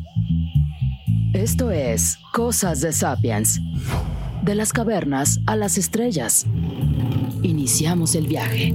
Esto es Cosas de Sapiens. De las cavernas a las estrellas. Iniciamos el viaje.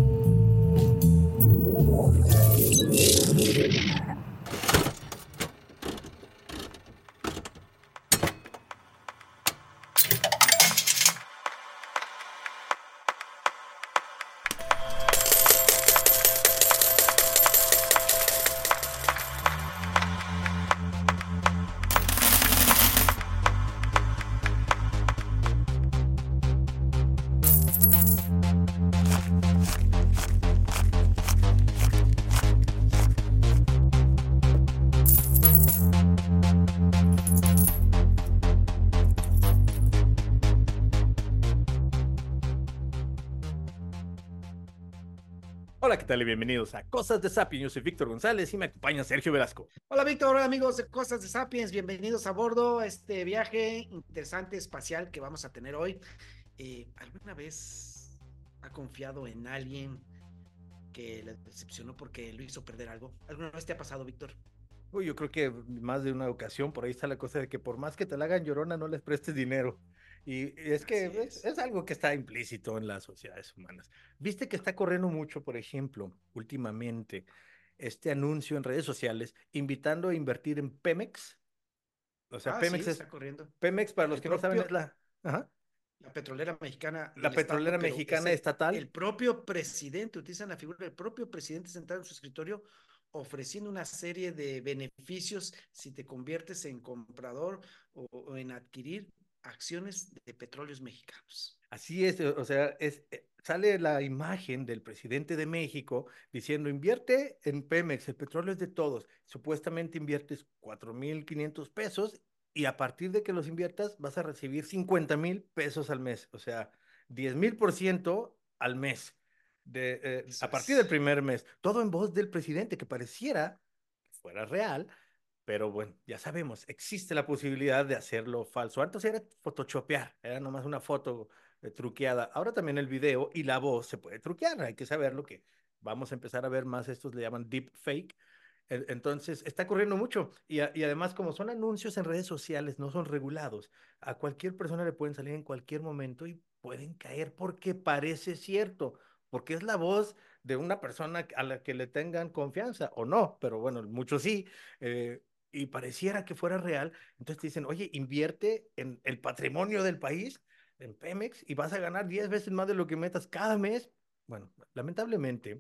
Hola, ¿qué tal? Y bienvenidos a Cosas de Sapiens. Yo soy Víctor González y me acompaña Sergio Velasco. Hola Víctor, hola amigos de Cosas de Sapiens, bienvenidos a bordo a este viaje interesante espacial que vamos a tener hoy. ¿Alguna vez ha confiado en alguien que le decepcionó porque lo hizo perder algo? ¿Alguna vez te ha pasado, Víctor? Uy, yo creo que más de una ocasión por ahí está la cosa de que por más que te la hagan llorona, no les prestes dinero. Y es que Así es. es algo que está implícito en las sociedades humanas. Viste que está corriendo mucho, por ejemplo, últimamente, este anuncio en redes sociales invitando a invertir en Pemex. O sea, Ah, sí, está corriendo. Pemex, para los El que no saben, propio, es ajá, la petrolera mexicana la del petrolera Estado, pero es mexicana estatal. el propio presidente, utilizan la figura del propio presidente sentado en su escritorio ofreciendo una serie de beneficios si te conviertes en comprador o en adquirir acciones de petróleos mexicanos. Así es, o sea, sale la imagen del presidente de México diciendo, invierte en Pemex, el petróleo es de todos. Supuestamente inviertes 4,500 pesos y a partir de que los inviertas vas a recibir 50,000 pesos al mes, o sea, 10,000% al mes, Eso a partir del es. primer mes. Todo en voz del presidente, que pareciera que fuera real, pero bueno, ya sabemos, existe la posibilidad de hacerlo falso. Antes era photoshopear, era nomás una foto truqueada. Ahora también el video y la voz se puede truquear. Hay que saberlo que vamos a empezar a ver más, estos le llaman deep fake. Entonces, está corriendo mucho. Y además, como son anuncios en redes sociales, no son regulados, a cualquier persona le pueden salir en cualquier momento y pueden caer porque parece cierto, porque es la voz de una persona a la que le tengan confianza, o no, pero bueno, muchos sí. Y pareciera que fuera real. Entonces te dicen, oye, invierte en el patrimonio del país, en Pemex, y vas a ganar 10 veces más de lo que metas cada mes. Bueno, lamentablemente,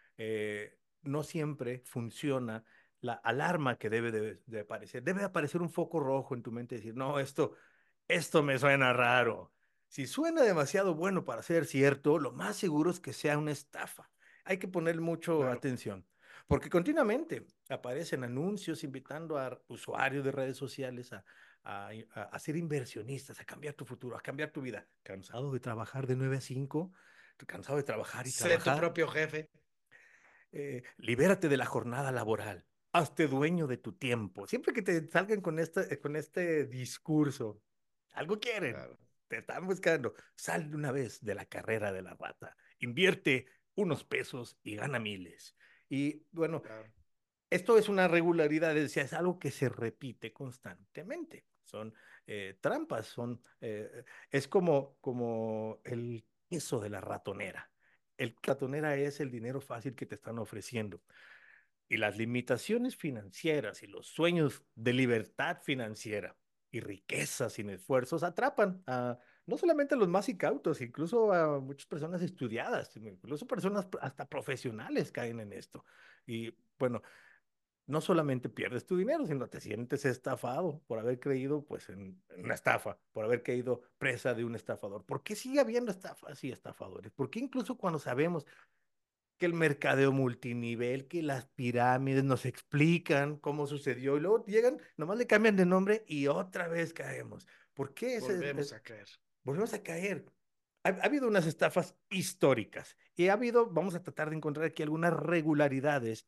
no siempre funciona la alarma que debe de aparecer. Debe aparecer un foco rojo en tu mente y decir, no, esto me suena raro. Si suena demasiado bueno para ser cierto, lo más seguro es que sea una estafa. Hay que poner mucho Claro. atención, porque continuamente aparecen anuncios invitando a usuarios de redes sociales a ser inversionistas, a cambiar tu futuro, a cambiar tu vida. ¿Cansado de trabajar de 9 a 5? ¿Cansado de trabajar y Sé tu trabajar? propio jefe. Libérate de la jornada laboral. Hazte dueño de tu tiempo. Siempre que te salgan con este discurso, algo quieren, Claro, te están buscando. Sal de una vez de la carrera de la rata. Invierte unos pesos y gana miles. Y bueno, claro. esto es una regularidad, es decir, es algo que se repite constantemente. Son trampas, es como el queso de la ratonera. El ratonera es el dinero fácil que te están ofreciendo. Y las limitaciones financieras y los sueños de libertad financiera y riqueza sin esfuerzos atrapan a no solamente a los más incautos, incluso a muchas personas estudiadas, incluso personas hasta profesionales caen en esto. Y bueno, no solamente pierdes tu dinero, sino te sientes estafado por haber creído pues en una estafa, por haber caído presa de un estafador. ¿Por qué sigue habiendo estafas y estafadores? ¿Por qué incluso cuando sabemos que el mercadeo multinivel, que las pirámides nos explican cómo sucedió y luego llegan, nomás le cambian de nombre y otra vez caemos? ¿Por qué Volvemos a caer. volvemos a caer? Ha habido unas estafas históricas y ha habido, vamos a tratar de encontrar aquí algunas regularidades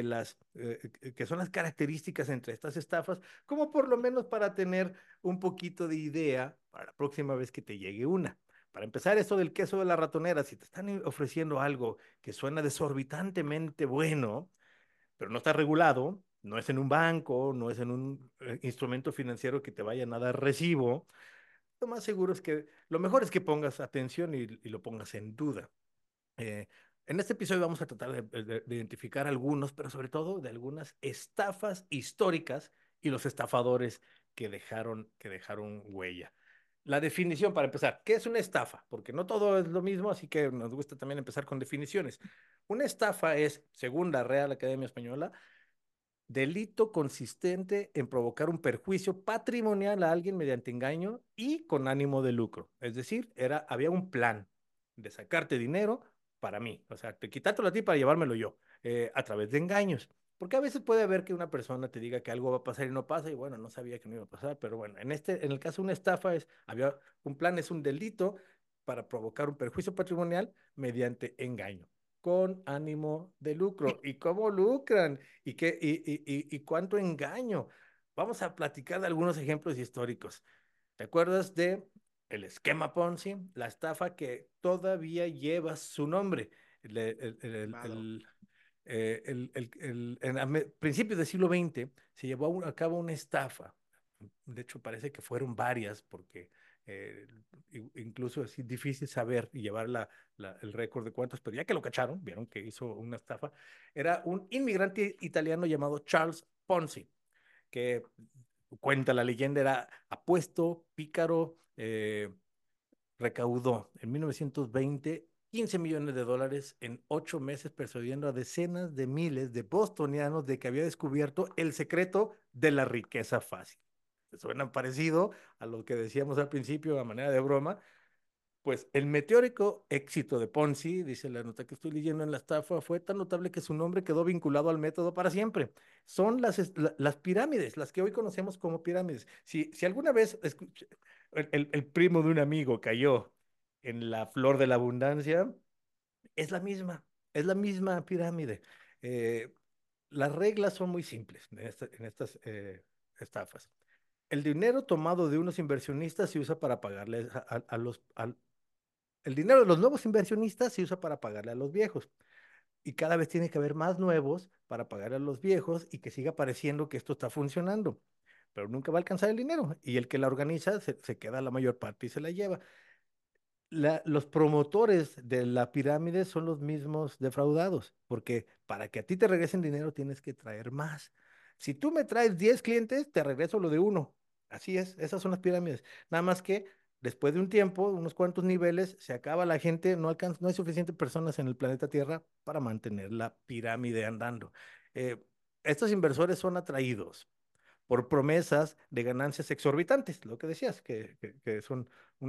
que son las características entre estas estafas, como por lo menos para tener un poquito de idea para la próxima vez que te llegue una. Para empezar, esto del queso de la ratonera, si te están ofreciendo algo que suena desorbitantemente bueno, pero no está regulado, No es en un banco, no es en un instrumento financiero que te vayan a dar recibo. Lo más seguro es que, lo mejor es que pongas atención y lo pongas en duda. Eh, en este episodio vamos a tratar de identificar algunos, pero sobre todo de algunas estafas históricas y los estafadores que dejaron huella. La definición para empezar, ¿qué es una estafa? Porque no todo es lo mismo, así que nos gusta también empezar con definiciones. Una estafa es, según la Real Academia Española, delito consistente en provocar un perjuicio patrimonial a alguien mediante engaño y con ánimo de lucro. Es decir, había un plan de sacarte dinero para mí, o sea, de quitártelo a ti para llevármelo yo, a través de engaños. Porque a veces puede haber que una persona te diga que algo va a pasar y no pasa, y bueno, no sabía que no iba a pasar, pero bueno, en el caso de una estafa había un plan, es un delito para provocar un perjuicio patrimonial mediante engaño con ánimo de lucro. ¿Y cómo lucran? ¿Y cuánto engaño? Vamos a platicar de algunos ejemplos históricos. ¿Te acuerdas de el esquema Ponzi, la estafa que todavía lleva su nombre? El, el, el, Claro. el, principios del siglo XX se llevó a cabo una estafa. De hecho, parece que fueron varias, porque eh, incluso es difícil saber y llevar el récord de cuántos, pero ya que lo cacharon, vieron que hizo una estafa, era un inmigrante italiano llamado Charles Ponzi, que cuenta la leyenda, era apuesto, pícaro, recaudó en 1920 15 millones de dólares en 8 meses, persuadiendo a decenas de miles de bostonianos de que había descubierto el secreto de la riqueza fácil. ¿Te suena parecido a lo que decíamos al principio a manera de broma? Pues el meteórico éxito de Ponzi, dice la nota que estoy leyendo en la estafa, fue tan notable que su nombre quedó vinculado al método para siempre. Son las pirámides, las que hoy conocemos como pirámides. Si alguna vez el primo de un amigo cayó en la flor de la abundancia, es es la misma pirámide. Eh, las reglas son muy simples en estas estafas. El dinero tomado de unos inversionistas se usa para pagarles el dinero de los nuevos inversionistas se usa para pagarle a los viejos. Y cada vez tiene que haber más nuevos para pagarle a los viejos y que siga pareciendo que esto está funcionando. Pero nunca va a alcanzar el dinero. Y el que la organiza se queda la mayor parte y se la lleva. Los promotores de la pirámide son los mismos defraudados, porque para que a ti te regresen dinero tienes que traer más. Si tú me traes 10 clientes, te regreso lo de uno. Así es, esas son las pirámides. Nada más que después de un tiempo, unos cuantos niveles, se acaba la gente, no hay suficientes personas en el planeta Tierra para mantener la pirámide andando. Eh, Estos inversores son atraídos por promesas de ganancias exorbitantes, lo que decías, que son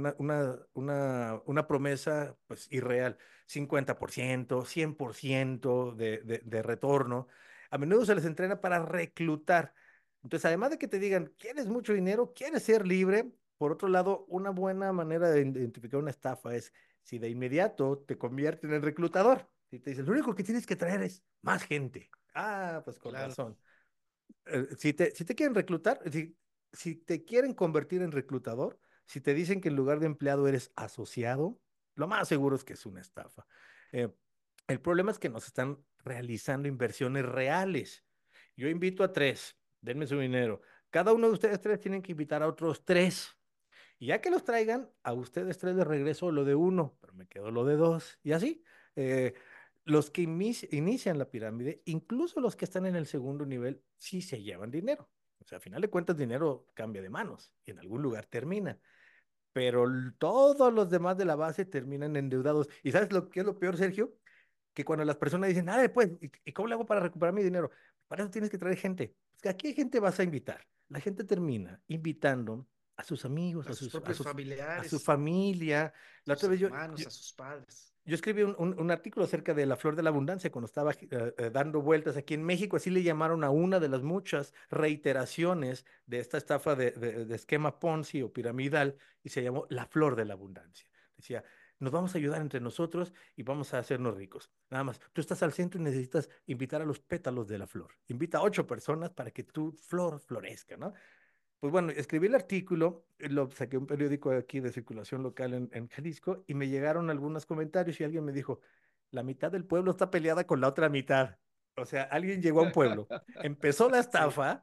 una promesa pues irreal, 50%, 100% de retorno. A menudo se les entrena para reclutar. Entonces, además de que te digan, ¿quieres mucho dinero? ¿Quieres ser libre? Por otro lado, una buena manera de identificar una estafa es si de inmediato te convierten en reclutador. Si te dicen, lo único que tienes que traer es más gente. Ah, pues con Claro. razón. Si te quieren reclutar, si te quieren convertir en reclutador, si te dicen que en lugar de empleado eres asociado, lo más seguro es que es una estafa. Eh, el problema es que nos están realizando inversiones reales. Yo invito a tres, denme su dinero. Cada uno de ustedes tres tienen que invitar a otros tres. Y ya que los traigan, a ustedes tres de regreso lo de uno, pero me quedo lo de dos. Y así, eh, los que inician la pirámide, incluso los que están en el segundo nivel, sí se llevan dinero. O sea, a final de cuentas, dinero cambia de manos y en algún lugar termina. Pero todos los demás de la base terminan endeudados. ¿Y sabes lo que es lo peor, Sergio? Que cuando las personas dicen, ah, pues, ¿y cómo le hago para recuperar mi dinero? Para eso tienes que traer gente. Es que ¿a qué gente vas a invitar? La gente termina invitando a sus amigos, A sus propios a su familiares, familia. La sus otra vez hermanos, a sus padres. yo escribí un artículo acerca de la flor de la abundancia cuando estaba dando vueltas aquí en México, así le llamaron a una de las muchas reiteraciones de esta estafa de esquema Ponzi o piramidal y se llamó la flor de la abundancia. Decía, nos vamos a ayudar entre nosotros y vamos a hacernos ricos. Nada más, tú estás al centro y necesitas invitar a los pétalos de la flor. Invita a 8 personas para que tu flor florezca, ¿no? Pues bueno, escribí el artículo, lo saqué un periódico de aquí de circulación local en Jalisco y me llegaron algunos comentarios y alguien me dijo, la mitad del pueblo está peleada con la otra mitad. O sea, alguien llegó a un pueblo, empezó la Sí, estafa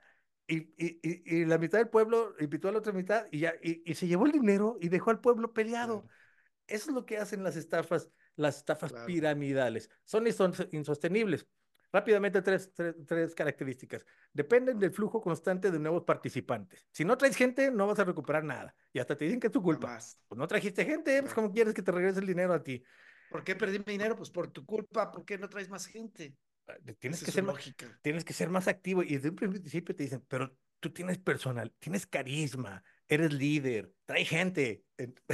y la mitad del pueblo invitó a la otra mitad y se llevó el dinero y dejó al pueblo peleado. claro, Eso es lo que hacen las estafas claro. piramidales. Son insostenibles. Rápidamente, tres características. Dependen del flujo constante de nuevos participantes. Si no traes gente, no vas a recuperar nada. Y hasta te dicen que es tu culpa. Jamás. Pues no trajiste gente, pues Claro. ¿cómo quieres que te regrese el dinero a ti? ¿Por qué perdí mi dinero? Pues por tu culpa. ¿Por qué no traes más gente? Tienes Esa es que su ser más, lógica. tienes que ser más activo. Y desde un principio te dicen, pero tú tienes personal, tienes carisma, eres líder, trae gente.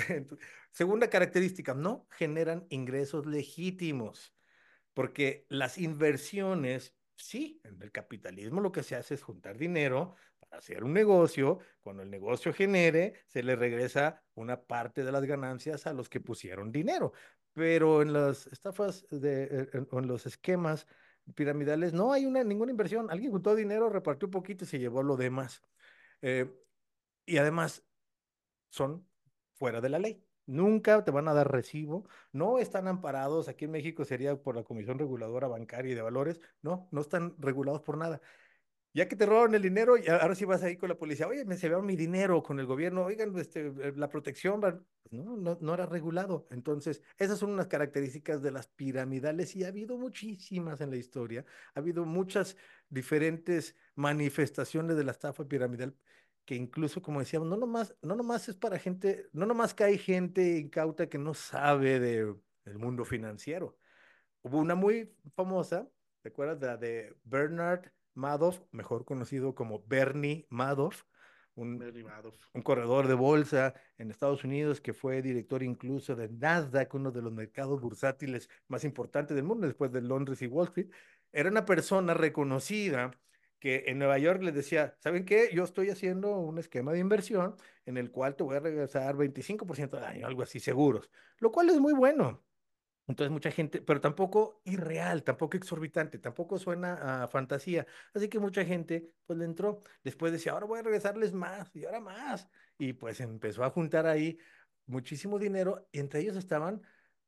Segunda característica, no generan ingresos legítimos. Porque las inversiones, sí, en el capitalismo lo que se hace es juntar dinero para hacer un negocio. Cuando el negocio genere, se le regresa una parte de las ganancias a los que pusieron dinero. Pero en las estafas o en los esquemas piramidales no hay ninguna inversión. Alguien juntó dinero, repartió un poquito y se llevó lo demás. Eh, y además son fuera de la ley. Nunca te van a dar recibo, no están amparados. Aquí en México sería por la Comisión Reguladora Bancaria y de Valores. No, no están regulados por nada. Ya que te robaron el dinero, y ahora sí vas ahí con la policía. Oye, me se llevaron mi dinero con el gobierno. Oigan, la protección. Pues no, no era regulado. Entonces, esas son unas características de las piramidales y ha habido muchísimas en la historia. Ha habido muchas diferentes manifestaciones de la estafa piramidal que incluso, como decíamos, no nomás es para gente, no nomás que hay gente incauta que no sabe del mundo financiero. Hubo una muy famosa, ¿te acuerdas? La de Bernard Madoff, mejor conocido como Bernie Madoff, un, Derivado. un corredor de bolsa en Estados Unidos que fue director incluso de Nasdaq, uno de los mercados bursátiles más importantes del mundo después de Londres y Wall Street. Era una persona reconocida que en Nueva York les decía, ¿saben qué? Yo estoy haciendo un esquema de inversión en el cual te voy a regresar 25% del año, algo así seguros, lo cual es muy bueno. Entonces mucha gente, pero tampoco irreal, tampoco exorbitante, tampoco suena a fantasía. Así que mucha gente pues le entró. Después decía, ahora voy a regresarles más y ahora más. Y pues empezó a juntar ahí muchísimo dinero. Y entre ellos estaban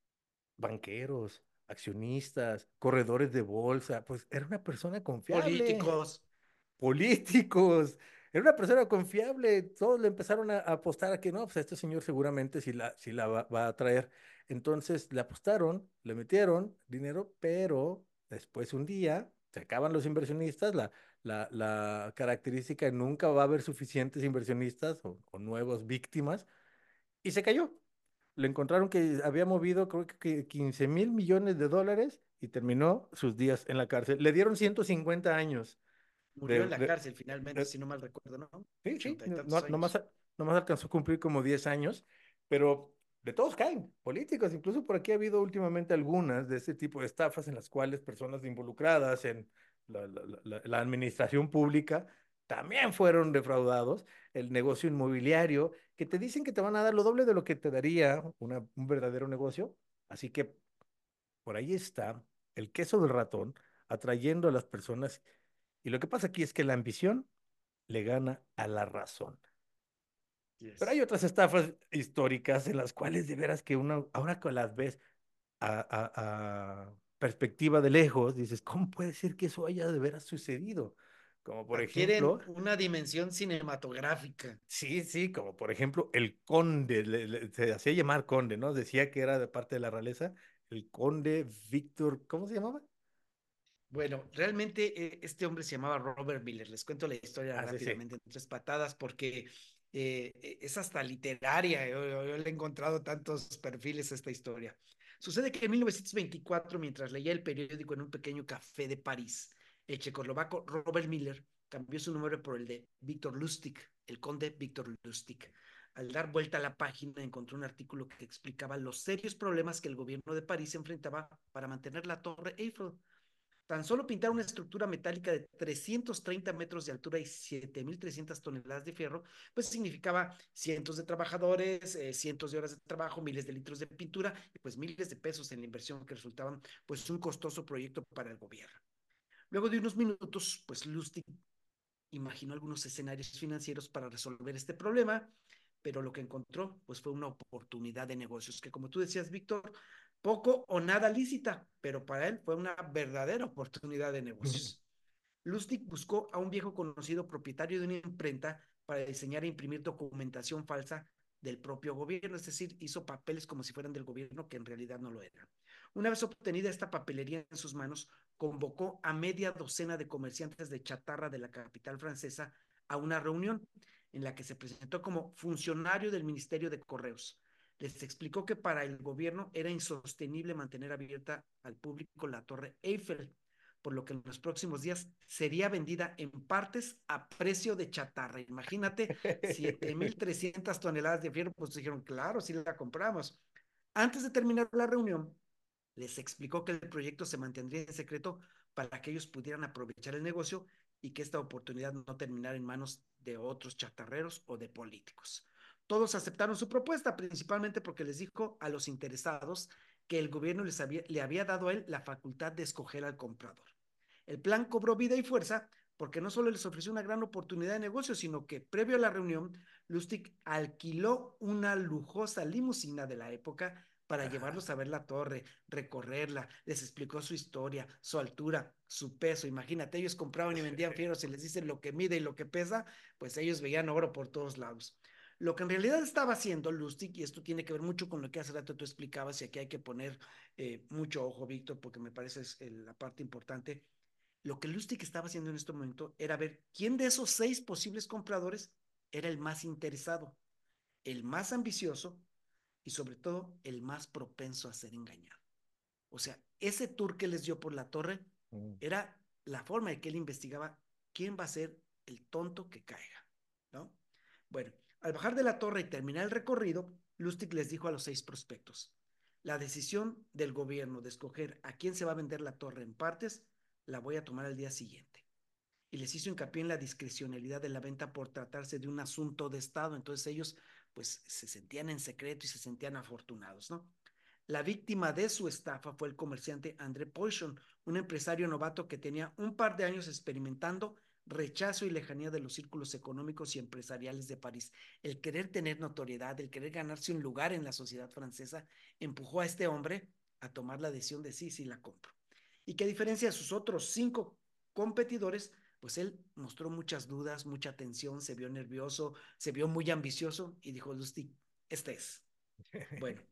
banqueros, accionistas, corredores de bolsa. Pues era una persona confiable, Políticos. políticos. Era una persona confiable. Todos le empezaron a apostar a que no, pues este señor seguramente sí la va a traer. Entonces le apostaron, le metieron dinero, pero después un día se acaban los inversionistas. La característica nunca va a haber suficientes inversionistas o nuevas víctimas y se cayó. Le encontraron que había movido creo que 15,000 millones de dólares y terminó sus días en la cárcel. Le dieron 150 años Murió de, en la de- cárcel finalmente, de- si no mal recuerdo, ¿no? sí, sí, Ochenta y no, tantos nomás, años. nomás alcanzó a cumplir como 10 años, pero de todos caen, políticos. Incluso por aquí ha habido últimamente algunas de este tipo de estafas en las cuales personas involucradas en la administración pública también fueron defraudados. El negocio inmobiliario, que te dicen que te van a dar lo doble de lo que te daría un verdadero negocio. Así que por ahí está el queso del ratón atrayendo a las personas. Y lo que pasa aquí es que la ambición le gana a la razón. Pero hay Yes. otras estafas históricas en las cuales de veras que uno, ahora que las ves a perspectiva de lejos, dices, ¿cómo puede ser que eso haya de veras sucedido? Como por Adquieren ejemplo, una dimensión cinematográfica. sí, sí, como por ejemplo el conde, se hacía llamar conde, ¿no? Decía que era de parte de la realeza, el conde Víctor, ¿cómo se llamaba? Bueno, realmente este hombre se llamaba Robert Miller. Les cuento la historia Ah, sí, sí. rápidamente en tres patadas porque es hasta literaria. Yo le he encontrado tantos perfiles a esta historia. Sucede que en 1924, mientras leía el periódico en un pequeño café de París, el checoslovaco Robert Miller cambió su nombre por el de Víctor Lustig, el conde Víctor Lustig. Al dar vuelta a la página encontró un artículo que explicaba los serios problemas que el gobierno de París enfrentaba para mantener la Torre Eiffel. Tan solo pintar una estructura metálica de 330 metros de altura y 7.300 toneladas de fierro, pues significaba cientos de trabajadores, cientos de horas de trabajo, miles de litros de pintura y pues miles de pesos en la inversión que resultaban pues un costoso proyecto para el gobierno. Luego de unos minutos, pues Lustig imaginó algunos escenarios financieros para resolver este problema, pero lo que encontró pues fue una oportunidad de negocios que, como tú decías, Víctor, poco o nada lícita, pero para él fue una verdadera oportunidad de negocios. Lustig buscó a un viejo conocido propietario de una imprenta para diseñar e imprimir documentación falsa del propio gobierno, es decir, hizo papeles como si fueran del gobierno que en realidad no lo eran. Una vez obtenida esta papelería en sus manos, convocó a media docena de comerciantes de chatarra de la capital francesa a una reunión en la que se presentó como funcionario del Ministerio de Correos. Les explicó que para el gobierno era insostenible mantener abierta al público la Torre Eiffel, por lo que en los próximos días sería vendida en partes a precio de chatarra. Imagínate, 7,300 toneladas de fierro, pues dijeron, claro, sí la compramos. Antes de terminar la reunión, les explicó que el proyecto se mantendría en secreto para que ellos pudieran aprovechar el negocio y que esta oportunidad no terminara en manos de otros chatarreros o de políticos. Todos aceptaron su propuesta, principalmente porque les dijo a los interesados que el gobierno le había dado a él la facultad de escoger al comprador. El plan cobró vida y fuerza porque no solo les ofreció una gran oportunidad de negocio, sino que previo a la reunión, Lustig alquiló una lujosa limusina de la época para llevarlos a ver la torre, recorrerla, les explicó su historia, su altura, su peso. Imagínate, ellos compraban y vendían fieros y les dicen lo que mide y lo que pesa, pues ellos veían oro por todos lados. Lo que en realidad estaba haciendo Lustig, y esto tiene que ver mucho con lo que hace rato tú explicabas, y aquí hay que poner mucho ojo, Víctor, porque me parece es la parte importante. Lo que Lustig estaba haciendo en este momento era ver quién de esos 6 posibles compradores era el más interesado, el más ambicioso y sobre todo el más propenso a ser engañado. O sea, ese tour que les dio por la torre era la forma de que él investigaba quién va a ser el tonto que caiga, ¿no? Bueno, al bajar de la torre y terminar el recorrido, Lustig les dijo a los 6 prospectos, la decisión del gobierno de escoger a quién se va a vender la torre en partes la voy a tomar al día siguiente. Y les hizo hincapié en la discrecionalidad de la venta por tratarse de un asunto de Estado. Entonces ellos pues se sentían en secreto y se sentían afortunados, ¿no? La víctima de su estafa fue el comerciante André Poisson, un empresario novato que tenía un par de años experimentando rechazo y lejanía de los círculos económicos y empresariales de París. El querer tener notoriedad, el querer ganarse un lugar en la sociedad francesa, empujó a este hombre a tomar la decisión de sí, sí la compro. Y que a diferencia de sus otros 5 competidores, pues él mostró muchas dudas, mucha tensión, se vio nervioso, se vio muy ambicioso y dijo, Lustig, este es. Bueno,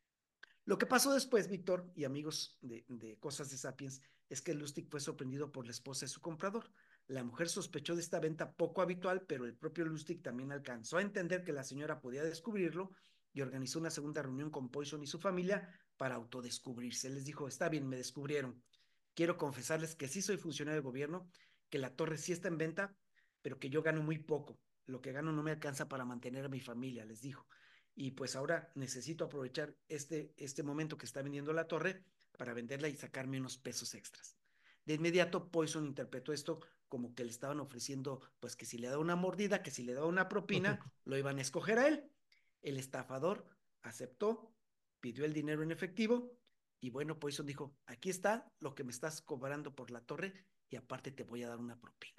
lo que pasó después, Víctor y amigos de Cosas de Sapiens, es que Lustig fue sorprendido por la esposa de su comprador. La mujer sospechó de esta venta poco habitual, pero el propio Lustig también alcanzó a entender que la señora podía descubrirlo y organizó una segunda reunión con Poisson y su familia para autodescubrirse. Les dijo, está bien, me descubrieron. Quiero confesarles que sí soy funcionario del gobierno, que la torre sí está en venta, pero que yo gano muy poco. Lo que gano no me alcanza para mantener a mi familia, les dijo. Y pues ahora necesito aprovechar este momento que está vendiendo la torre para venderla y sacarme unos pesos extras. De inmediato Poison interpretó esto como que le estaban ofreciendo, pues que si le da una mordida, que si le da una propina, lo iban a escoger a él. El estafador aceptó, pidió el dinero en efectivo y bueno, Poison dijo, aquí está lo que me estás cobrando por la torre y aparte te voy a dar una propina.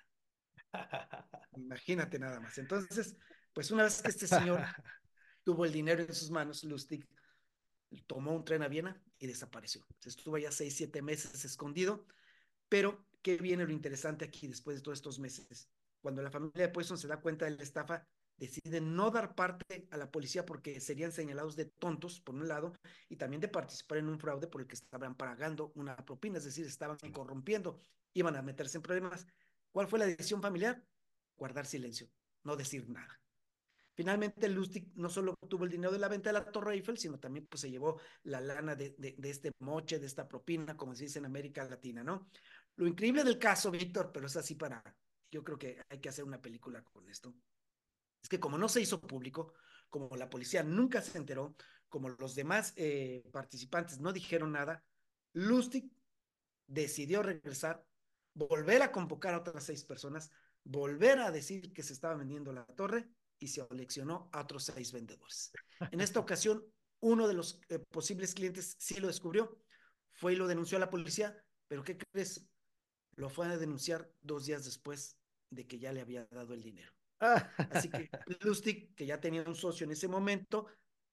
Imagínate nada más. Entonces, pues una vez que este señor tuvo el dinero en sus manos, Lustig tomó un tren a Viena y desapareció. Se estuvo ya 6, 7 meses escondido, pero ¿qué viene lo interesante aquí después de todos estos meses? Cuando la familia de Poisson se da cuenta de la estafa, deciden no dar parte a la policía porque serían señalados de tontos, por un lado, y también de participar en un fraude por el que estaban pagando una propina, es decir, estaban corrompiendo, iban a meterse en problemas. ¿Cuál fue la decisión familiar? Guardar silencio, no decir nada. Finalmente, Lustig no solo obtuvo el dinero de la venta de la Torre Eiffel, sino también pues, se llevó la lana de este moche, de esta propina, como se dice en América Latina, ¿no? Lo increíble del caso, Víctor, pero es así para, yo creo que hay que hacer una película con esto, es que como no se hizo público, como la policía nunca se enteró, como los demás participantes no dijeron nada, Lustig decidió regresar, volver a convocar a otras 6 personas, volver a decir que se estaba vendiendo la torre y se seleccionó a otros 6 vendedores. En esta ocasión, uno de los posibles clientes sí lo descubrió, fue y lo denunció a la policía, pero ¿qué crees? Lo fue a denunciar 2 días después de que ya le había dado el dinero. Así que Lustig, que ya tenía un socio en ese momento,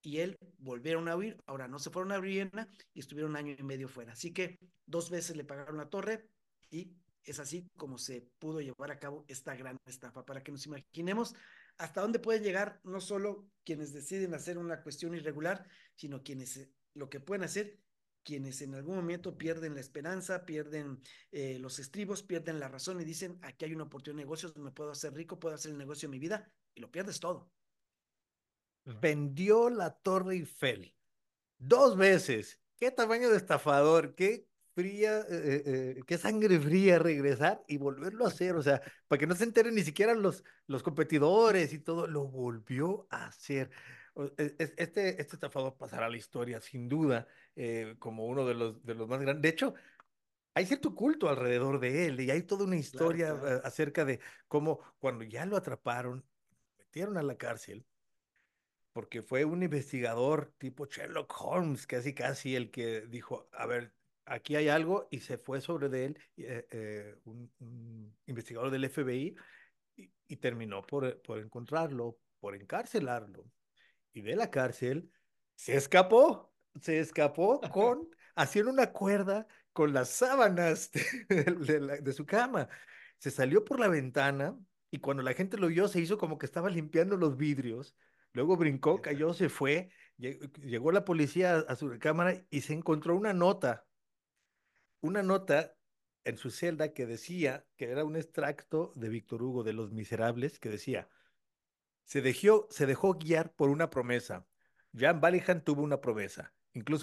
y él volvieron a huir. Ahora no se fueron a Viena y estuvieron un año y medio fuera. Así que 2 veces le pagaron la torre y es así como se pudo llevar a cabo esta gran estafa. Para que nos imaginemos hasta dónde pueden llegar no solo quienes deciden hacer una cuestión irregular, sino quienes lo que pueden hacer, quienes en algún momento pierden la esperanza, pierden los estribos, pierden la razón y dicen, aquí hay una oportunidad de negocios, me puedo hacer rico, puedo hacer el negocio de mi vida y lo pierdes todo. Vendió la Torre Eiffel 2 veces. ¿Qué tamaño de estafador? ¿Qué fría, qué sangre fría regresar y volverlo a hacer? O sea, para que no se enteren ni siquiera los competidores y todo, lo volvió a hacer. Este estafador pasará a la historia, sin duda, como uno de los más grandes. De hecho, hay cierto culto alrededor de él y hay toda una Claro, historia claro. acerca de cómo cuando ya lo atraparon, metieron a la cárcel porque fue un investigador tipo Sherlock Holmes, casi casi el que dijo, a ver, aquí hay algo y se fue sobre de él, un investigador del FBI, y terminó por encontrarlo, por encarcelarlo. Y de la cárcel se escapó haciendo una cuerda con las sábanas de su cama. Se salió por la ventana y cuando la gente lo vio se hizo como que estaba limpiando los vidrios. Luego brincó, ¿Qué tal? cayó, se fue. Llegó la policía a su cámara y se encontró una nota en su celda que decía que era un extracto de Víctor Hugo de Los Miserables que decía, se dejó guiar por una promesa. Jan Valjean tuvo una promesa,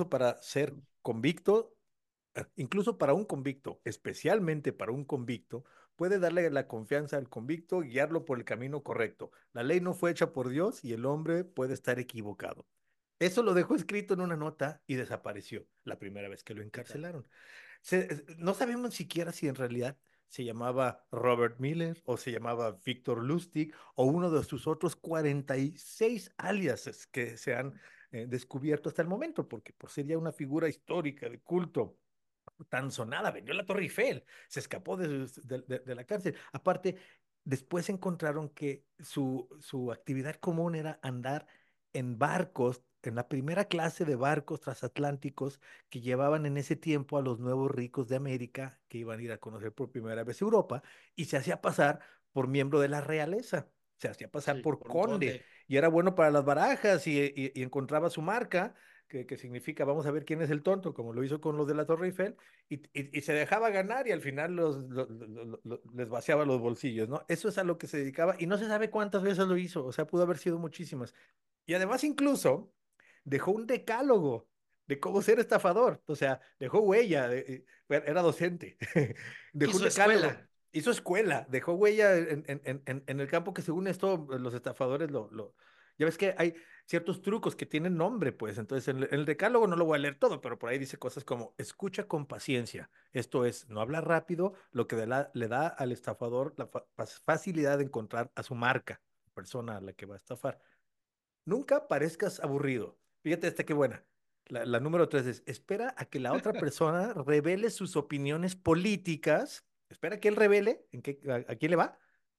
incluso para un convicto, especialmente para un convicto, puede darle la confianza al convicto, guiarlo por el camino correcto. La ley no fue hecha por Dios y el hombre puede estar equivocado. Eso lo dejó escrito en una nota y desapareció la primera vez que lo ¿Qué tal? encarcelaron. No sabemos siquiera si en realidad se llamaba Robert Miller o se llamaba Víctor Lustig o uno de sus otros 46 aliases que se han descubierto hasta el momento, porque por ser ya una figura histórica de culto tan sonada, vendió la Torre Eiffel, se escapó de la cárcel. Aparte, después encontraron que su actividad común era andar en barcos, en la primera clase de barcos transatlánticos que llevaban en ese tiempo a los nuevos ricos de América que iban a ir a conocer por primera vez Europa y se hacía pasar por miembro de la realeza. Se hacía pasar Sí, por por un conde conde. y era bueno para las barajas y encontraba su marca, que significa vamos a ver quién es el tonto, como lo hizo con los de la Torre Eiffel, y se dejaba ganar y al final les vaciaba los bolsillos, ¿no? Eso es a lo que se dedicaba y no se sabe cuántas veces lo hizo, o sea, pudo haber sido muchísimas. Y además incluso dejó un decálogo de cómo ser estafador, o sea, dejó huella, era docente, dejó un Hizo decálogo, escuela. hizo escuela, dejó huella en el campo que según esto los estafadores ya ves que hay ciertos trucos que tienen nombre, pues entonces en el decálogo no lo voy a leer todo, pero por ahí dice cosas como escucha con paciencia, esto es, no habla rápido, lo que le da al estafador la facilidad de encontrar a su marca, persona a la que va a estafar. Nunca parezcas aburrido. Fíjate esta qué buena. La número 3 es, espera a que la otra persona revele sus opiniones políticas, espera que él revele a quién le va,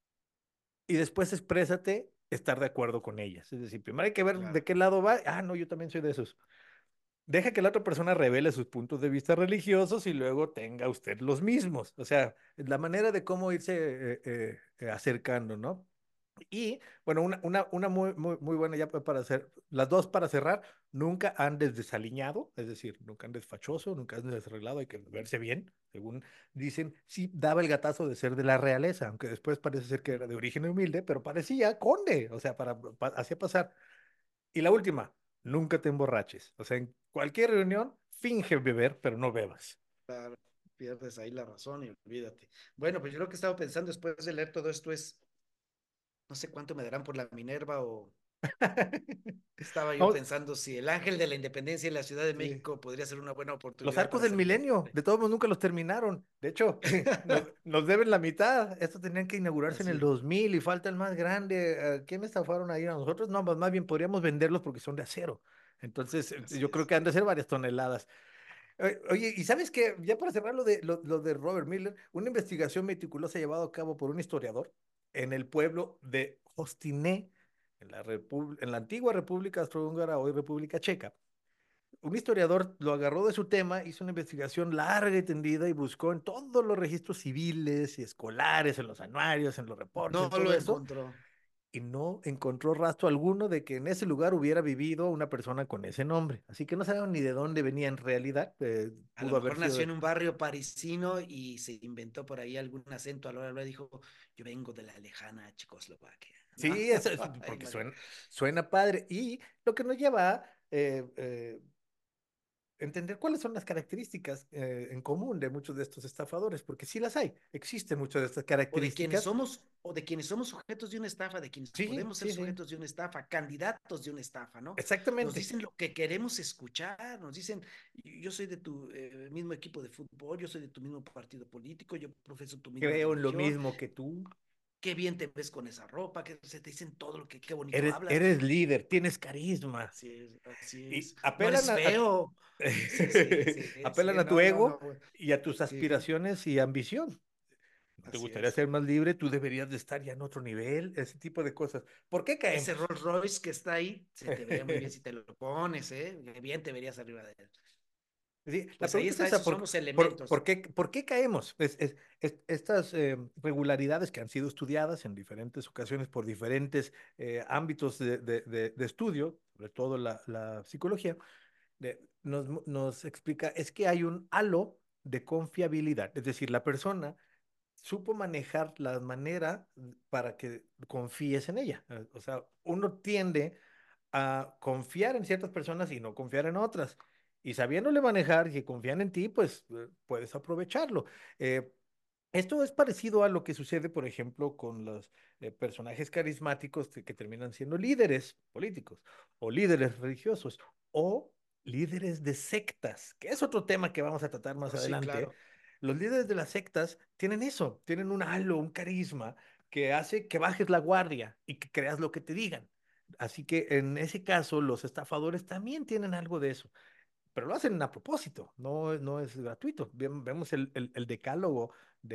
y después exprésate estar de acuerdo con ellas. Es decir, primero hay que ver de Claro. qué lado va. Ah, no, yo también soy de esos. Deja que la otra persona revele sus puntos de vista religiosos y luego tenga usted los mismos. O sea, la manera de cómo irse acercando, ¿no? Y bueno, una muy buena ya para hacer, las dos para cerrar, nunca andes desaliñado, es decir, nunca andes fachoso, nunca andes desarreglado, hay que verse bien, según dicen, sí daba el gatazo de ser de la realeza, aunque después parece ser que era de origen humilde, pero parecía conde, o sea, hacía pasar. Y la última, nunca te emborraches, o sea, en cualquier reunión, finge beber, pero no bebas. Claro, pierdes ahí la razón y olvídate. Bueno, pues yo lo que estaba pensando después de leer todo esto es, no sé cuánto me darán por la Minerva o estaba yo Vamos, pensando si el Ángel de la Independencia en la Ciudad de sí. México podría ser una buena Los oportunidad arcos para del salir de milenio, pobre. de todos modos nunca los terminaron. De hecho, nos deben la mitad. Estos tenían que inaugurarse en el Así, 2000 y falta el más grande. ¿Quién me estafaron ahí a nosotros? No, pues más bien podríamos venderlos porque son de acero. Entonces, así yo creo es. que han de ser varias toneladas. Oye, ¿y sabes qué? Ya para cerrar lo de Robert Miller, una investigación meticulosa llevada a cabo por un historiador en el pueblo de Hostiné, en la antigua República Austrohúngara, hoy República Checa. Un historiador lo agarró de su tema, hizo una investigación larga y tendida y buscó en todos los registros civiles y escolares, en los anuarios, en los reportes, No en lo todo eso, encontró. y no encontró rastro alguno de que en ese lugar hubiera vivido una persona con ese nombre. Así que no sabemos ni de dónde venía en realidad. A lo Pudo haber mejor sido nació de... en un barrio parisino y se inventó por ahí algún acento a la hora de hablar. Dijo, yo vengo de la lejana Checoslovaquia, ¿no? Sí, eso es porque suena padre. Y lo que nos lleva a entender cuáles son las características en común de muchos de estos estafadores, porque sí las hay, existen muchas de estas características. O de quienes somos sujetos de una estafa, de quienes Sí, podemos ser sí, sí, sujetos de una estafa, candidatos de una estafa, ¿no? Nos exactamente. dicen lo que queremos escuchar, nos dicen, yo soy de tu mismo equipo de fútbol, yo soy de tu mismo partido político, yo profeso tu misma Creo en lo religión, mismo que tú. qué bien te ves con esa ropa, que se te dicen todo lo que, qué bonito Eres, hablas. eres líder, tienes carisma. Así es, así Y es. No eres feo. Sí, sí, sí, apelan sí, a tu no, no, ego no. y a tus Sí, aspiraciones y ambición. ¿No te así gustaría es. ser más libre? Tú deberías de estar ya en otro nivel, ese tipo de cosas. ¿Por qué Ese caemos? Rolls Royce que está ahí, se te vería muy bien si te lo pones, ¿eh? Qué bien te verías arriba de él. Sí, la Pues ahí pregunta es está, esa, esos son ¿por, los por, elementos. por qué, por qué caemos? Estas regularidades que han sido estudiadas en diferentes ocasiones por diferentes ámbitos de estudio, sobre todo la psicología, nos explica, es que hay un halo de confiabilidad, es decir, la persona supo manejar la manera para que confíes en ella. O sea, uno tiende a confiar en ciertas personas y no confiar en otras. Y sabiéndole manejar y que confían en ti, pues puedes aprovecharlo. Eh, Esto es parecido a lo que sucede, por ejemplo, con los personajes carismáticos que terminan siendo líderes políticos o líderes religiosos o líderes de sectas, que es otro tema que vamos a tratar más Oh, sí, adelante. claro. Los líderes de las sectas tienen eso, tienen un halo, un carisma que hace que bajes la guardia y que creas lo que te digan. Así que en ese caso, los estafadores también tienen algo de eso, pero lo hacen a propósito, no es gratuito. Vemos el decálogo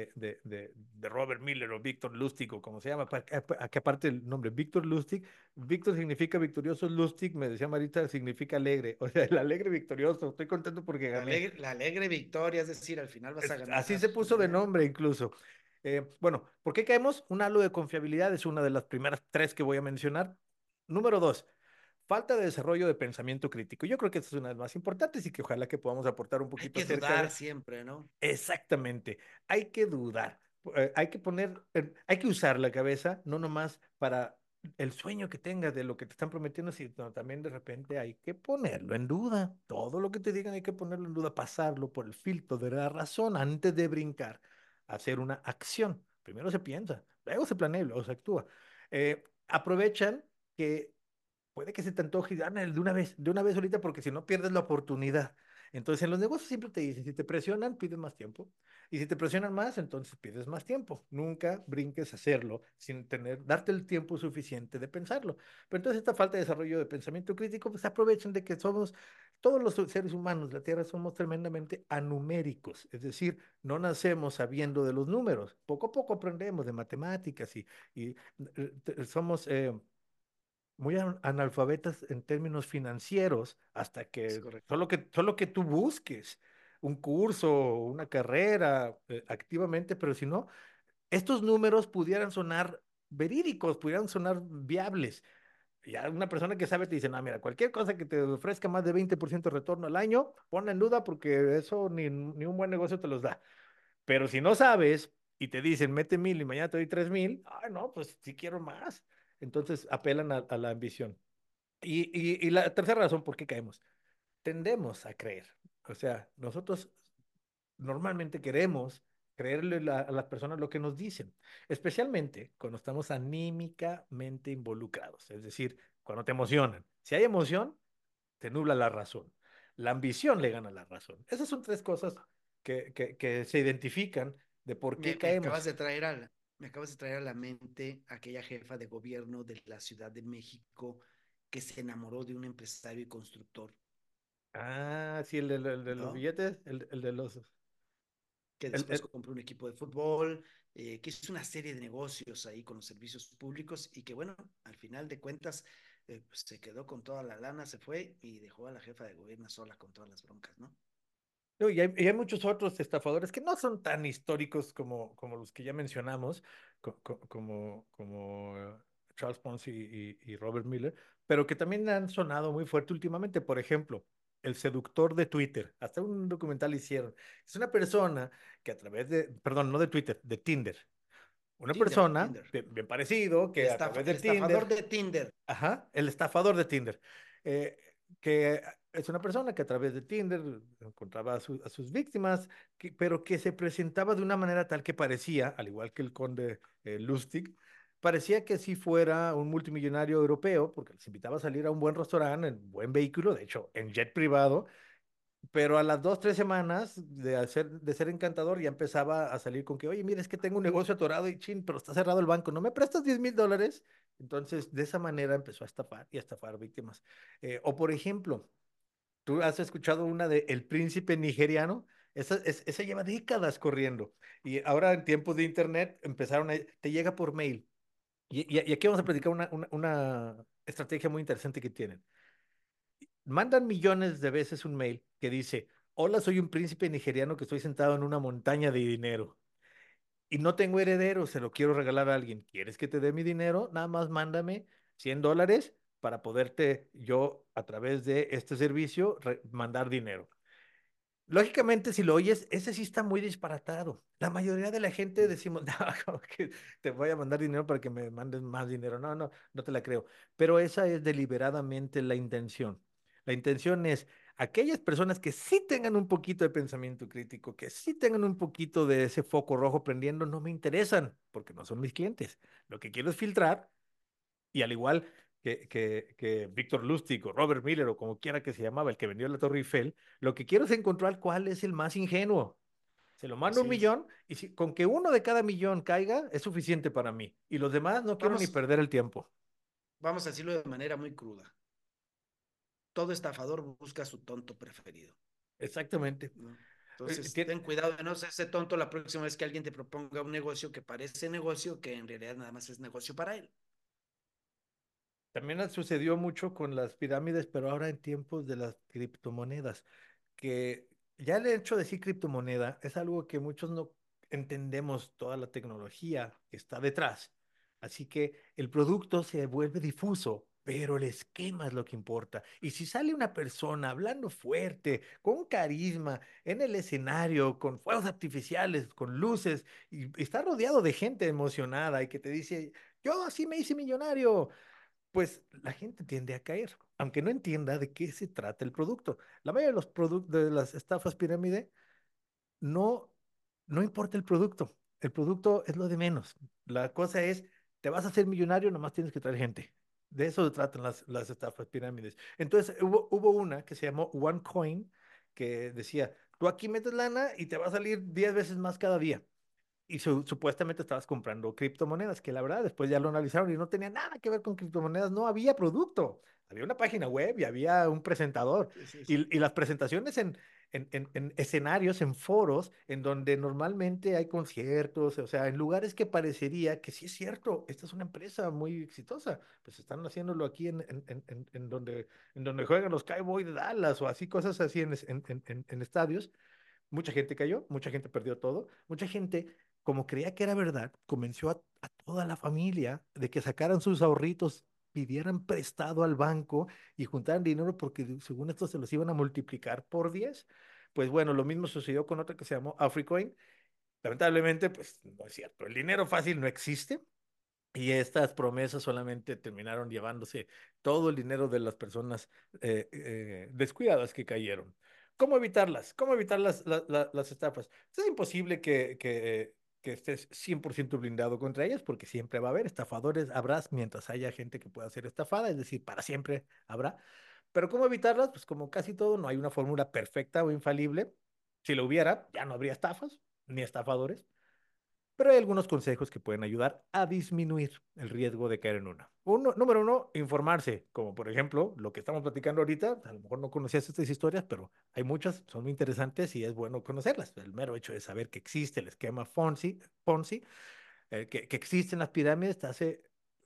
de Robert Miller o Víctor Lustig o como se llama, que aparte el nombre Víctor Lustig, Víctor significa victorioso, Lustig, me decía Marita, significa alegre, o sea, el alegre victorioso, estoy contento porque gané. La alegre victoria, es decir, al final vas a Así ganar, se puso de ¿eh? nombre incluso. Bueno, ¿por qué caemos? Un halo de confiabilidad es una de las primeras tres que voy a mencionar. Número dos, falta de desarrollo de pensamiento crítico. Yo creo que esta es una de las más importantes y que ojalá que podamos aportar un Hay poquito que acerca dudar de... siempre, ¿no? Exactamente, hay que dudar, hay que poner, hay que usar la cabeza, no nomás para el sueño que tengas de lo que te están prometiendo, sino también de repente hay que ponerlo en duda. Todo lo que te digan hay que ponerlo en duda, pasarlo por el filtro de la razón antes de brincar, hacer una acción. Primero se piensa, luego se planea y luego se actúa. Aprovechan que puede que se te antoje y gana de una vez ahorita, porque si no pierdes la oportunidad. Entonces, en los negocios siempre te dicen, si te presionan, pides más tiempo. Y si te presionan más, entonces pides más tiempo. Nunca brinques a hacerlo sin darte el tiempo suficiente de pensarlo. Pero entonces esta falta de desarrollo de pensamiento crítico, pues aprovechan de que somos, todos los seres humanos, la Tierra, somos tremendamente anuméricos. Es decir, no nacemos sabiendo de los números. Poco a poco aprendemos de matemáticas y somos muy analfabetas en términos financieros hasta Es que correcto. solo que tú busques un curso, una carrera activamente, pero si no, estos números pudieran sonar verídicos, pudieran sonar viables. Ya una persona que sabe te dice, no, mira, cualquier cosa que te ofrezca más de 20% de retorno al año, ponla en duda porque eso ni un buen negocio te los da. Pero si no sabes y te dicen, mete 1,000 y mañana te doy 3,000, ay, no, pues sí quiero más. Entonces apelan a la ambición. Y la tercera razón por qué caemos, tendemos a creer. O sea, nosotros normalmente queremos creerle a las personas lo que nos dicen, especialmente cuando estamos anímicamente involucrados, es decir, cuando te emocionan. Si hay emoción, te nubla la razón. La ambición le gana la razón. Esas son tres cosas que se identifican de por qué Me acabas caemos. de me acabas de traer a la mente aquella jefa de gobierno de la Ciudad de México que se enamoró de un empresario y constructor, Ah, sí, el de los ¿no? billetes, el de los... que El- después el- compró un equipo de fútbol, que hizo una serie de negocios ahí con los servicios públicos y que bueno, al final de cuentas pues, se quedó con toda la lana, se fue y dejó a la jefa de gobierno sola con todas las broncas, ¿no? no, y hay muchos otros estafadores que no son tan históricos como los que ya mencionamos, como Charles Ponzi y Robert Miller, pero que también han sonado muy fuerte últimamente. Por ejemplo, el seductor de Twitter. Hasta un documental hicieron. Es una persona que a través de, perdón, no de Twitter, de Tinder. Una Tinder, persona Tinder. bien parecido que a través de El estafador Tinder. de Tinder. Ajá, el estafador de Tinder, eh, que es una persona que a través de Tinder encontraba a sus víctimas, pero que se presentaba de una manera tal que parecía, al igual que el conde Lustig, parecía que si fuera un multimillonario europeo, porque les invitaba a salir a un buen restaurante, en buen vehículo, de hecho, en jet privado, pero a las 2, 3 semanas de ser encantador ya empezaba a salir con que, oye, mira, es que tengo un negocio atorado y chin, pero está cerrado el banco, ¿no me prestas $10,000? Entonces, de esa manera empezó a estafar y a estafar víctimas. O por ejemplo, tú has escuchado una de El Príncipe Nigeriano. Esa lleva décadas corriendo. Y ahora en tiempos de internet empezaron te llega por mail. Y aquí vamos a platicar una estrategia muy interesante que tienen. Mandan millones de veces un mail que dice, hola, soy un príncipe nigeriano que estoy sentado en una montaña de dinero y no tengo heredero, se lo quiero regalar a alguien. ¿Quieres que te dé mi dinero? Nada más mándame $100 para poderte yo, a través de este servicio, mandar dinero. Lógicamente, si lo oyes, ese sí está muy disparatado. La mayoría de la gente decimos, no, como que te voy a mandar dinero para que me mandes más dinero. No, no, no te la creo. Pero esa es deliberadamente la intención. La intención es aquellas personas que sí tengan un poquito de pensamiento crítico, que sí tengan un poquito de ese foco rojo prendiendo, no me interesan, porque no son mis clientes. Lo que quiero es filtrar y al igual que Víctor Lustig o Robert Miller o como quiera que se llamaba, el que vendió la Torre Eiffel, lo que quiero es encontrar cuál es el más ingenuo. Se lo mando un Así es. millón y con que uno de cada millón caiga es suficiente para mí. Y los demás no quiero ni Vamos, perder el tiempo. vamos a decirlo de manera muy cruda. Todo estafador busca a su tonto preferido, Exactamente. ¿no? Eh, Entonces, tie- ten cuidado de no ser ese tonto la próxima vez que alguien te proponga un negocio que parece negocio, que en realidad nada más es negocio para él. También sucedió mucho con las pirámides, pero ahora en tiempos de las criptomonedas, que ya el hecho de decir criptomoneda es algo que muchos no entendemos toda la tecnología que está detrás. Así que el producto se vuelve difuso, pero el esquema es lo que importa. Y si sale una persona hablando fuerte, con carisma, en el escenario, con fuegos artificiales, con luces, y está rodeado de gente emocionada y que te dice, yo así me hice millonario, pues la gente tiende a caer, aunque no entienda de qué se trata el producto. La mayoría de los productos de las estafas pirámide no, no importa el producto es lo de menos. La cosa es, te vas a hacer millonario, nomás tienes que traer gente. De eso se tratan las estafas pirámides. Entonces hubo una que se llamó OneCoin, que decía, tú aquí metes lana y te va a salir 10 veces más cada día y supuestamente estabas comprando criptomonedas, que la verdad después ya lo analizaron y no tenía nada que ver con criptomonedas, no había producto, había una página web y había un presentador Sí, sí, sí. y las presentaciones en escenarios, en foros, en donde normalmente hay conciertos, o sea, en lugares que parecería que sí es cierto, esta es una empresa muy exitosa, pues están haciéndolo aquí en donde juegan los Cowboys de Dallas o así, cosas así en estadios. Mucha gente cayó, mucha gente perdió todo, mucha gente, como creía que era verdad, convenció a toda la familia de que sacaran sus ahorritos, pidieran prestado al banco y juntaran dinero porque según esto se los iban a multiplicar por 10. Pues bueno, lo mismo sucedió con otra que se llamó Africoin. Lamentablemente, pues no es cierto, el dinero fácil no existe. Y estas promesas solamente terminaron llevándose todo el dinero de las personas descuidadas que cayeron. ¿Cómo evitarlas? ¿Cómo evitar las estafas? Es imposible que estés 100% blindado contra ellas porque siempre va a haber estafadores, habrá mientras haya gente que pueda ser estafada, es decir, para siempre habrá. Pero ¿cómo evitarlas? Pues como casi todo, no hay una fórmula perfecta o infalible. Si lo hubiera, ya no habría estafas ni estafadores. pero hay algunos consejos que pueden ayudar a disminuir el riesgo de caer en una. Número uno, informarse, como por ejemplo lo que estamos platicando ahorita. A lo mejor no conocías estas historias, pero hay muchas, son muy interesantes y es bueno conocerlas. El mero hecho de saber que existe el esquema Ponzi, que existen las pirámides, te hace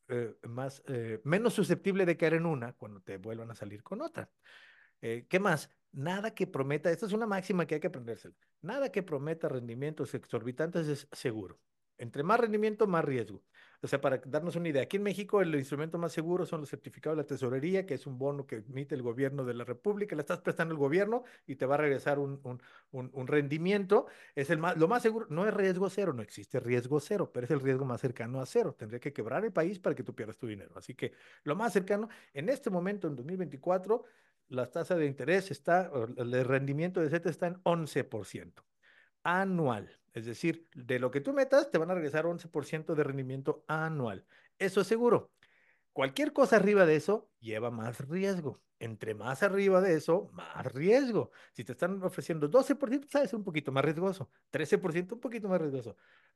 menos susceptible de caer en una cuando te vuelvan a salir con otra. ¿Qué más? Nada que prometa, esta es una máxima que hay que aprendérsela, nada que prometa rendimientos exorbitantes es seguro. Entre más rendimiento, más riesgo. O sea, para darnos una idea, aquí en México el instrumento más seguro son los certificados de la tesorería, que es un bono que emite el gobierno de la República, le estás prestando al gobierno y te va a regresar un rendimiento. Lo más seguro, no es riesgo cero, no existe riesgo cero, pero es el riesgo más cercano a cero. Tendría que quebrar el país para que tú pierdas tu dinero. Así que lo más cercano, en este momento, en 2024 la tasa de interés el rendimiento de Z está en 11% anual. Es decir, de lo que tú metas, te van a regresar 11% de rendimiento anual. Eso es seguro. Cualquier cosa arriba de eso lleva más riesgo. Entre más arriba de eso, más riesgo. Si te están ofreciendo 12%, sabes, un poquito más riesgoso. 13%, un poquito más riesgoso.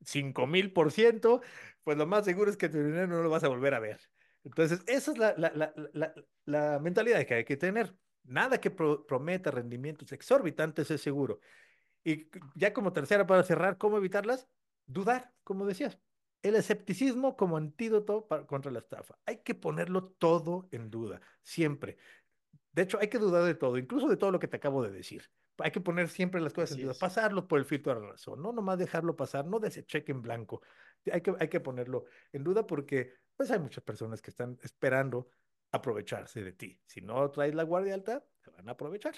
5000%, pues lo más seguro es que tu dinero no lo vas a volver a ver. Entonces, esa es la mentalidad que hay que tener. Nada que prometa rendimientos exorbitantes es seguro. Y ya como tercera para cerrar, ¿cómo evitarlas? Dudar, como decías. El escepticismo como antídoto contra la estafa. Hay que ponerlo todo en duda, siempre. De hecho, hay que dudar de todo, incluso de todo lo que te acabo de decir. Hay que poner siempre las cosas en Así duda, es. pasarlo por el filtro de la razón, no nomás dejarlo pasar, no de ese cheque en blanco. Hay que ponerlo en duda porque pues hay muchas personas que están esperando aprovecharse de ti. Si no traes la guardia alta, te van a aprovechar.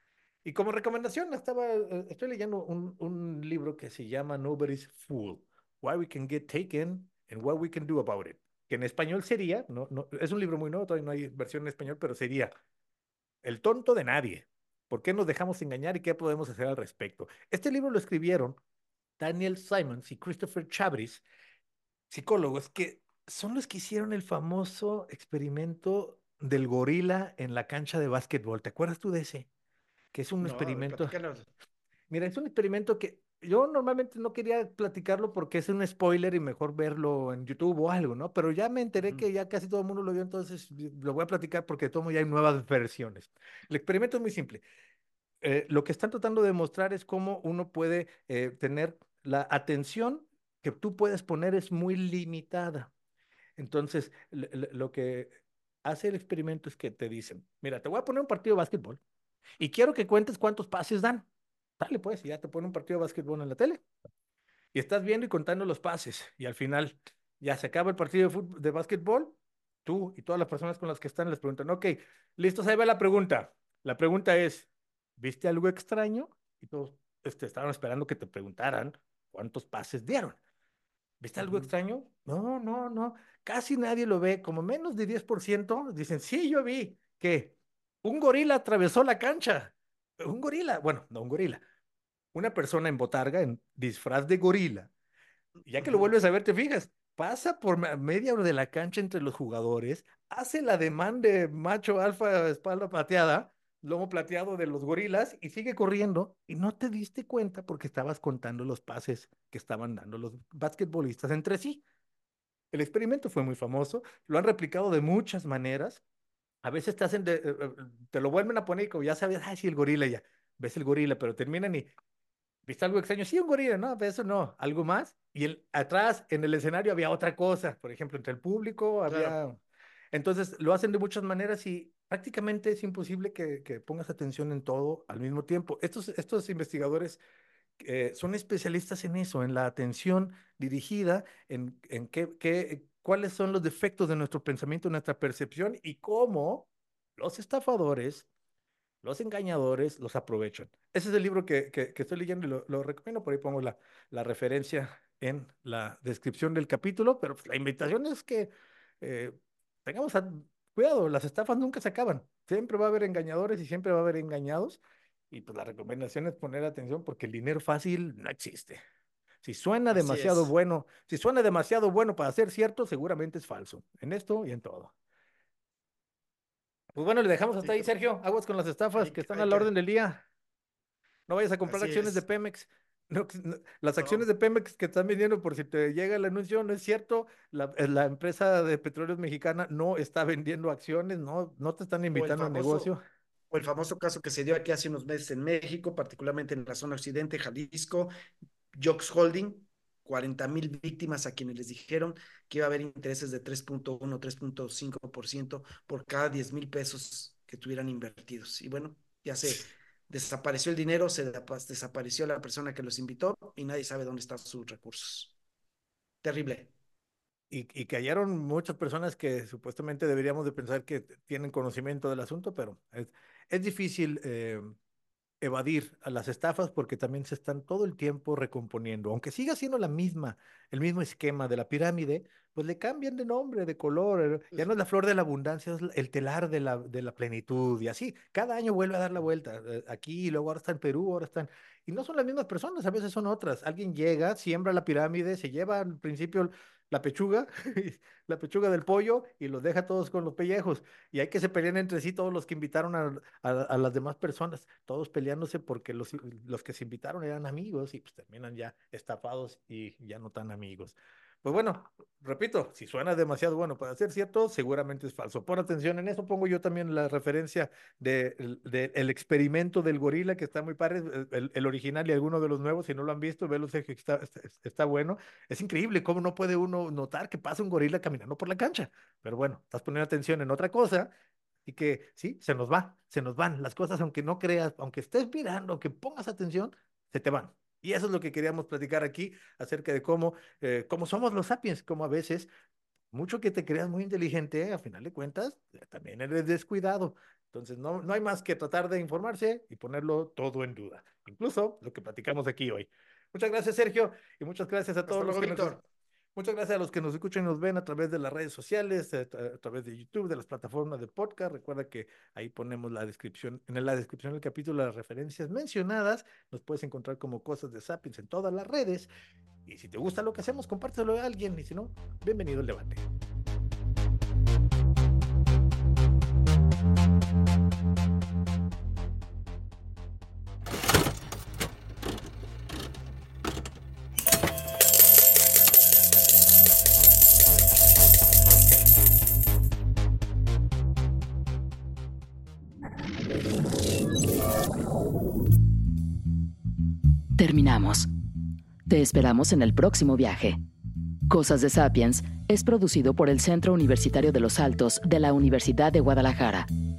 Y como recomendación, estoy leyendo un libro que se llama Nobody's Fool, Why We Can Get Taken and What We Can Do About It, que en español sería, es un libro muy nuevo, todavía no hay versión en español, pero sería El tonto de nadie. ¿Por qué nos dejamos engañar y qué podemos hacer al respecto? Este libro lo escribieron Daniel Simons y Christopher Chabris, psicólogos, que son los que hicieron el famoso experimento del gorila en la cancha de básquetbol. ¿Te acuerdas tú de ese? Que es un No, a ver, experimento. platícanos. Mira, es un experimento que yo normalmente no quería platicarlo porque es un spoiler y mejor verlo en YouTube o algo, ¿no? Pero ya me enteré Ujú. que ya casi todo el mundo lo vio, entonces lo voy a platicar porque de todo modo ya hay nuevas versiones. El experimento es muy simple. Lo que están tratando de demostrar es cómo uno puede tener la atención que tú puedes poner es muy limitada. Entonces, lo que hace el experimento es que te dicen, mira, te voy a poner un partido de básquetbol y quiero que cuentes cuántos pases dan. Dale, pues, y ya te pone un partido de básquetbol en la tele. Y estás viendo y contando los pases. Y al final, ya se acaba el partido de básquetbol. Tú y todas las personas con las que están les preguntan, ok, listos, ahí va la pregunta. La pregunta es, ¿viste algo extraño? Y todos estaban esperando que te preguntaran cuántos pases dieron. ¿Viste algo Ujú. extraño? No, no, no. Casi nadie lo ve. Como menos de 10% dicen, sí, yo vi que un gorila atravesó la cancha. Un gorila, bueno, no un gorila, una persona en botarga, en disfraz de gorila, y ya que lo Ujú. vuelves a ver, te fijas, pasa por media hora de la cancha entre los jugadores, hace la demanda de macho alfa, espalda plateada, lomo plateado de los gorilas y sigue corriendo y no te diste cuenta porque estabas contando los pases que estaban dando los basquetbolistas entre sí. El experimento fue muy famoso, lo han replicado de muchas maneras. A veces te lo vuelven a poner y como ya sabías, ay, sí, el gorila ya, ves el gorila, pero terminan y ¿viste algo extraño? Sí, un gorila, no, pero eso no, algo más. Y atrás, en el escenario, había otra cosa. Por ejemplo, entre el público Claro, había. Entonces, lo hacen de muchas maneras y prácticamente es imposible que pongas atención en todo al mismo tiempo. Estos investigadores son especialistas en eso, en la atención dirigida, en cuáles son los defectos de nuestro pensamiento, nuestra percepción y cómo los estafadores los engañadores los aprovechan. Ese es el libro que estoy leyendo y lo recomiendo. Por ahí pongo la referencia en la descripción del capítulo, pero pues, la invitación es que eh, tengamos cuidado, las estafas nunca se acaban. Siempre va a haber engañadores y siempre va a haber engañados. Y pues la recomendación es poner atención porque el dinero fácil no existe. así es. Si suena demasiado bueno para ser cierto, seguramente es falso. En esto y en todo. Pues bueno, le dejamos Sí, hasta ahí, Sergio. Aguas con las estafas hay, que están a hay la que, orden del día. No vayas a comprar así acciones de es. Pemex. Las acciones de Pemex que están vendiendo, por si te llega el anuncio, no es cierto. La empresa de petróleos mexicana no está vendiendo acciones, no te están O el invitando a famoso, negocio. o el famoso caso que se dio aquí hace unos meses en México, particularmente en la zona occidente, Jalisco, Jocks Holding, 40,000 víctimas a quienes les dijeron que iba a haber intereses de 3.1, 3.5% por cada 10,000 pesos que tuvieran invertidos. Y bueno, ya se desapareció el dinero, se desapareció la persona que los invitó y nadie sabe dónde están sus recursos. Terrible. Y cayeron muchas personas que supuestamente deberíamos de pensar que tienen conocimiento del asunto, pero es difícil evadir a las estafas porque también se están todo el tiempo recomponiendo. Aunque siga siendo el mismo esquema de la pirámide, pues le cambian de nombre, de color. Ya no es la flor de la abundancia, es el telar de la plenitud y así. Cada año vuelve a dar la vuelta. Aquí, y luego ahora está en Perú, ahora están. Y no son las mismas personas, a veces son otras. Alguien llega, siembra la pirámide, se lleva al principio la pechuga, la pechuga del pollo y los deja todos con los pellejos. Y hay que se pelean entre sí todos los que invitaron a las demás personas, todos peleándose porque los que se invitaron eran amigos y pues terminan ya estafados y ya no tan amigos. Pues bueno, repito, si suena demasiado bueno para ser cierto, seguramente es falso. Pon atención en eso, pongo yo también la referencia el experimento del gorila, que está muy padre, el original y alguno de los nuevos, si no lo han visto, velo, Sergio, que está bueno. Es increíble cómo no puede uno notar que pasa un gorila caminando por la cancha. Pero bueno, estás poniendo atención en otra cosa y que sí, se nos van las cosas, aunque no creas, aunque estés mirando, aunque pongas atención, se te van. Y eso es lo que queríamos platicar aquí acerca de cómo somos los sapiens, cómo a veces, mucho que te creas muy inteligente, a final de cuentas, también eres descuidado. Entonces, no hay más que tratar de informarse y ponerlo todo en duda, incluso lo que platicamos aquí hoy. Muchas gracias, Sergio, y muchas gracias a Hasta todos los luego, que nos... Víctor. Muchas gracias a los que nos escuchan y nos ven a través de las redes sociales, a través de YouTube, de las plataformas de podcast. Recuerda que ahí ponemos en la descripción del capítulo las referencias mencionadas. Nos puedes encontrar como Cosas de Sapiens en todas las redes. Y si te gusta lo que hacemos, compártelo a alguien. Y si no, bienvenido al debate. Terminamos. Te esperamos en el próximo viaje. Cosas de Sapiens es producido por el Centro Universitario de los Altos de la Universidad de Guadalajara.